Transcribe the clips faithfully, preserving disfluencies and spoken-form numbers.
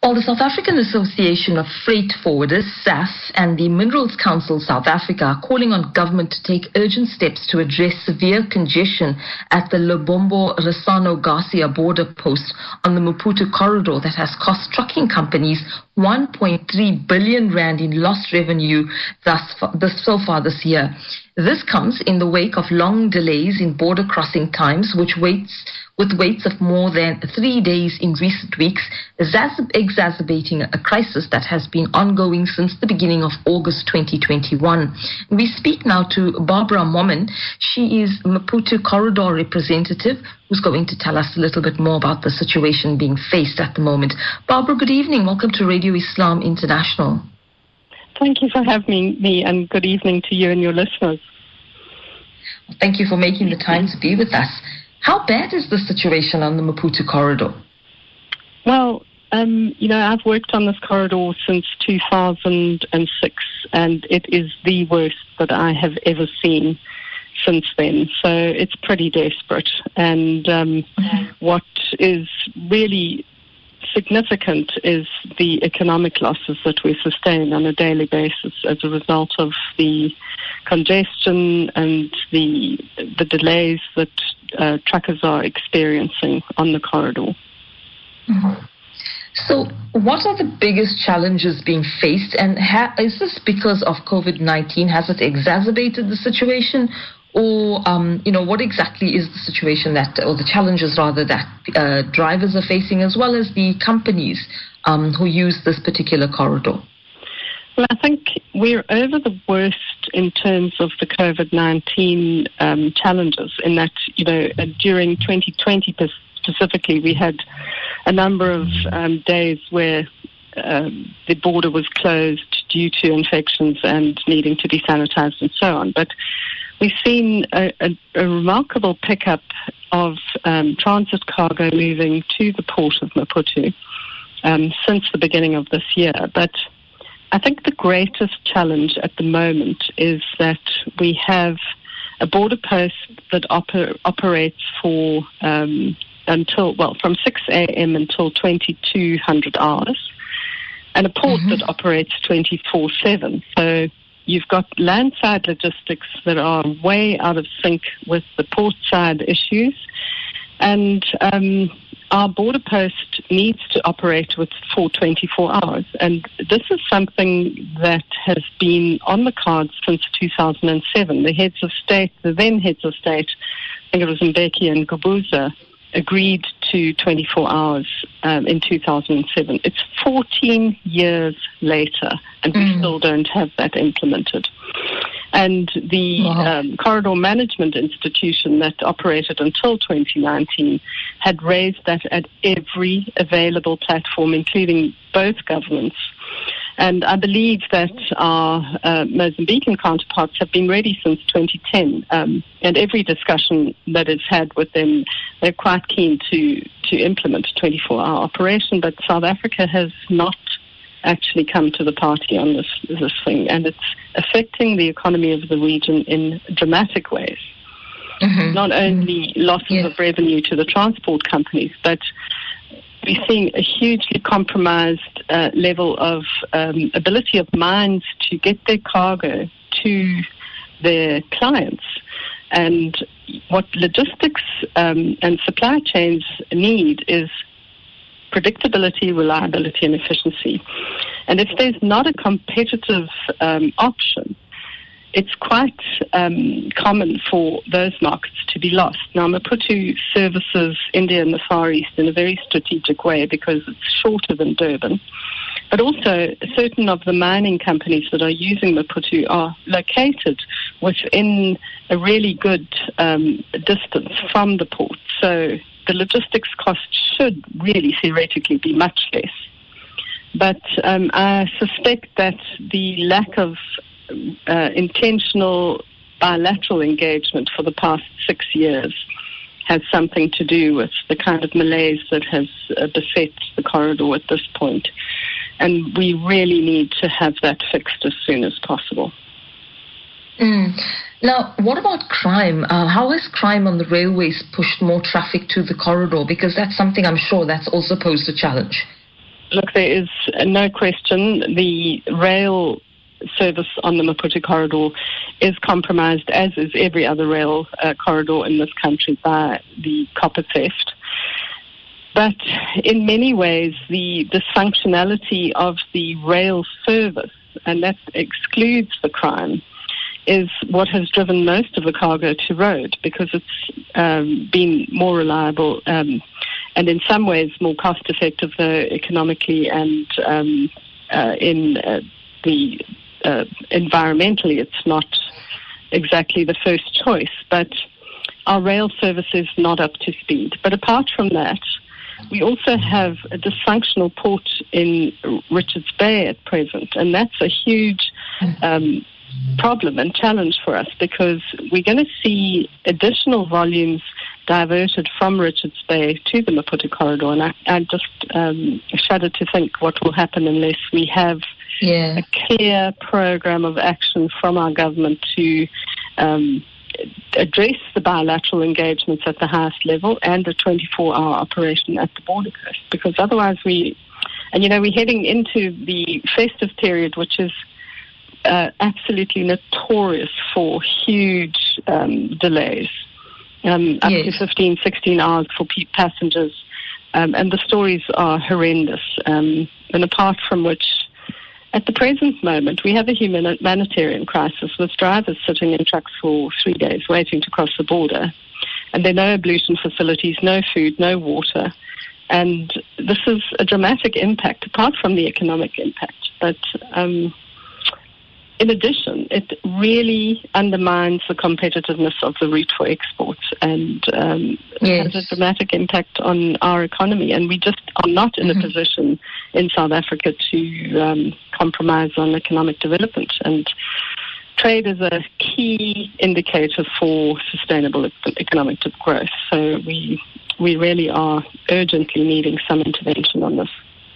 Well, the South African Association of Freight Forwarders, S A F, and the Minerals Council South Africa are calling on government to take urgent steps to address severe congestion at the Lubombo-Rosano-Garcia border post on the Maputo corridor that has cost trucking companies one point three billion rand in lost revenue thus far, this, so far this year. This comes in the wake of long delays in border crossing times, which waits with waits of more than three days in recent weeks, exacerbating a crisis that has been ongoing since the beginning of August twenty twenty-one. We speak now to Barbara Mommen. She is Maputo Corridor representative, who's going to tell us a little bit more about the situation being faced at the moment. Barbara, good evening. Welcome to Radio Islam International. Thank you for having me, and good evening to you and your listeners. Thank you for making the time to be with us. How bad is the situation on the Maputo corridor? Well, um, you know, I've worked on this corridor since two thousand six, and it is the worst that I have ever seen since then. So it's pretty desperate. And um, mm-hmm. what is really significant is the economic losses that we sustain on a daily basis as a result of the congestion and the the delays that uh, truckers are experiencing on the corridor. Mm-hmm. So what are the biggest challenges being faced, and ha- is this because of COVID nineteen? Has it exacerbated the situation? Or, um, you know, what exactly is the situation that, or the challenges rather, that uh, drivers are facing, as well as the companies um, who use this particular corridor? Well, I think we're over the worst in terms of the COVID nineteen um, challenges, in that, you know, uh, during twenty twenty specifically, we had a number of um, days where um, the border was closed due to infections and needing to be sanitized and so on. But we've seen a, a, a remarkable pickup of um, transit cargo moving to the port of Maputo um, since the beginning of this year. But I think the greatest challenge at the moment is that we have a border post that oper- operates for um, until, well, from six a.m. until twenty-two hundred hours, and a port mm-hmm. that operates twenty-four seven. So you've got landside logistics that are way out of sync with the port-side issues. And um, our border post needs to operate with for twenty-four hours. And this is something that has been on the cards since two thousand seven. The heads of state, the then heads of state, I think it was Mbeki and Gubuza, agreed to twenty-four hours um, in two thousand seven. It's fourteen years later, and we mm. still don't have that implemented. And the wow. um, Corridor Management Institution that operated until twenty nineteen had raised that at every available platform, including both governments. And I believe that our uh, Mozambican counterparts have been ready since twenty ten. Um, and every discussion that is had with them, they're quite keen to, to implement a twenty-four hour operation. But South Africa has not actually come to the party on this, this thing. And it's affecting the economy of the region in dramatic ways. Mm-hmm. Not only losses yeah. of revenue to the transport companies, but we're seeing a hugely compromised uh, level of um, ability of mines to get their cargo to their clients. And what logistics um, and supply chains need is predictability, reliability, and efficiency. And if there's not a competitive um, option, it's quite um, common for those markets to be lost. Now, Maputo services India and the Far East in a very strategic way because it's shorter than Durban. But also, certain of the mining companies that are using Maputo are located within a really good um, distance from the port. So the logistics cost should really theoretically be much less. But um, I suspect that the lack of uh, intentional bilateral engagement for the past six years has something to do with the kind of malaise that has uh, beset the corridor at this point. And we really need to have that fixed as soon as possible. Mm. Now, what about crime? Uh, how has crime on the railways pushed more traffic to the corridor? Because that's something I'm sure that's also posed a challenge. look, there is no question the rail service on the Maputo corridor is compromised, as is every other rail uh, corridor in this country, by the copper theft. But in many ways, the dysfunctionality of the rail service, and that excludes the crime, is what has driven most of the cargo to road, because it's um, been more reliable um, and in some ways more cost-effective, though economically and um, uh, in uh, the uh, environmentally, it's not exactly the first choice. But our rail service is not up to speed. But apart from that, we also have a dysfunctional port in Richards Bay at present, and that's a huge um, problem and challenge for us, because we're going to see additional volumes diverted from Richards Bay to the Maputo corridor, and I, I just um, shudder to think what will happen unless we have yeah. a clear program of action from our government to um, address the bilateral engagements at the highest level and a twenty-four hour operation at the border coast, because otherwise we, and you know, we're heading into the festive period, which is uh, absolutely notorious for huge um, delays, um, up yes. to fifteen, sixteen hours for pe- passengers, um, and the stories are horrendous, um, and apart from which, at the present moment, we have a humanitarian crisis with drivers sitting in trucks for three days waiting to cross the border. And there are no ablution facilities, no food, no water. And this is a dramatic impact, apart from the economic impact. But um, in addition, it really undermines the competitiveness of the route for exports, and um, yes. has a dramatic impact on our economy. And we just are not in mm-hmm. a position in South Africa to um, compromise on economic development. And trade is a key indicator for sustainable economic growth. So we we really are urgently needing some intervention on this.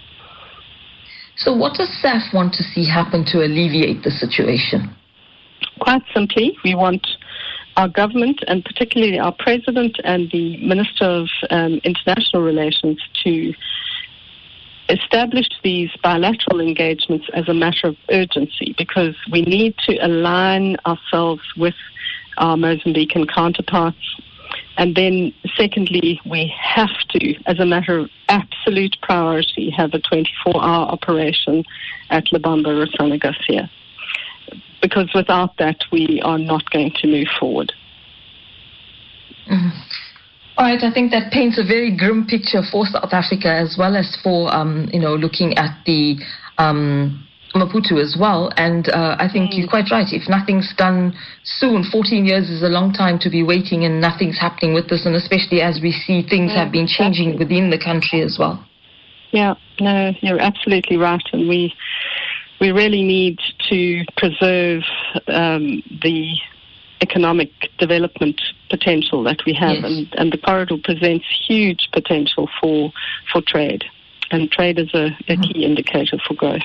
So what does S A F want to see happen to alleviate the situation? Quite simply, we want our government, and particularly our president and the Minister of um, International Relations, to establish these bilateral engagements as a matter of urgency, because we need to align ourselves with our Mozambican counterparts. And then, secondly, we have to, as a matter of absolute priority, have a twenty-four hour operation at Lubombo Rosana Garcia. Because without that, we are not going to move forward. Mm-hmm. All right, I think that paints a very grim picture for South Africa, as well as for, um, you know, looking at the um, Maputo as well. And uh, I think mm. you're quite right. If nothing's done soon, fourteen years is a long time to be waiting and nothing's happening with this, and especially as we see things yeah, have been changing exactly. within the country as well. Yeah, no, you're absolutely right. And we we really need to preserve um, the economic development potential that we have, yes. and, and the corridor presents huge potential for for trade, and trade is a, a mm-hmm. key indicator for growth.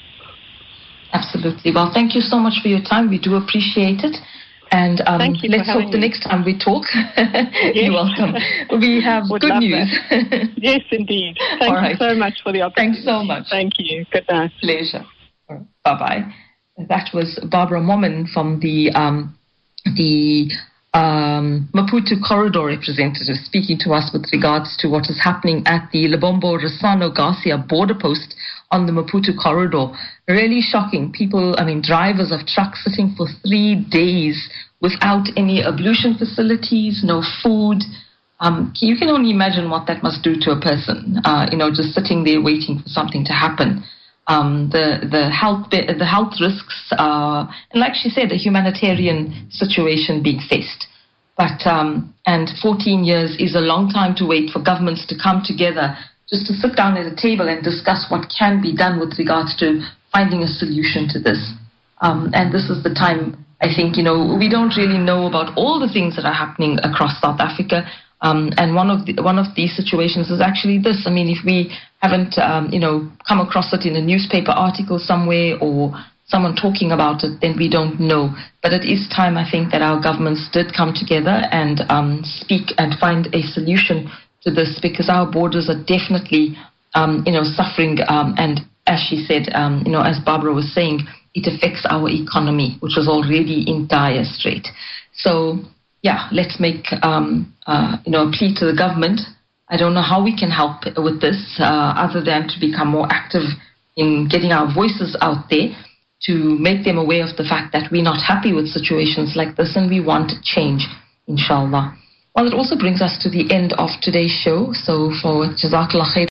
Absolutely. Well, thank you so much for your time. We do appreciate it. And um, thank you let's hope me. the next time we talk, yes. you're welcome. We have Would good news. Yes, indeed. Thank All you right. so much for the opportunity. Thanks so much. Thank you. Good night. Pleasure. Bye-bye. That was Barbara Mommen from the um, the um, Maputo corridor representative, speaking to us with regards to what is happening at the Lubombo Rosana Garcia border post on the Maputo corridor. Really shocking. People, I mean, drivers of trucks sitting for three days without any ablution facilities, no food. Um, you can only imagine what that must do to a person, uh, you know, just sitting there waiting for something to happen. Um, the the health the health risks, uh, and like she said, a humanitarian situation being faced. But um, and fourteen years is a long time to wait for governments to come together just to sit down at a table and discuss what can be done with regards to finding a solution to this. Um, and this is the time, I think, you know, we don't really know about all the things that are happening across South Africa. Um, and one of the, one of these situations is actually this. I mean, if we haven't, um, you know, come across it in a newspaper article somewhere or someone talking about it, then we don't know. But it is time, I think, that our governments did come together and um, speak and find a solution to this, because our borders are definitely um, you know, suffering. Um, and as she said, um, you know, as Barbara was saying, it affects our economy, which was already in dire strait. So, yeah, let's make, um, uh, you know, a plea to the government. I don't know how we can help with this uh, other than to become more active in getting our voices out there, to make them aware of the fact that we're not happy with situations like this and we want change, inshallah. Well, it also brings us to the end of today's show. So for Jazakallah Khair.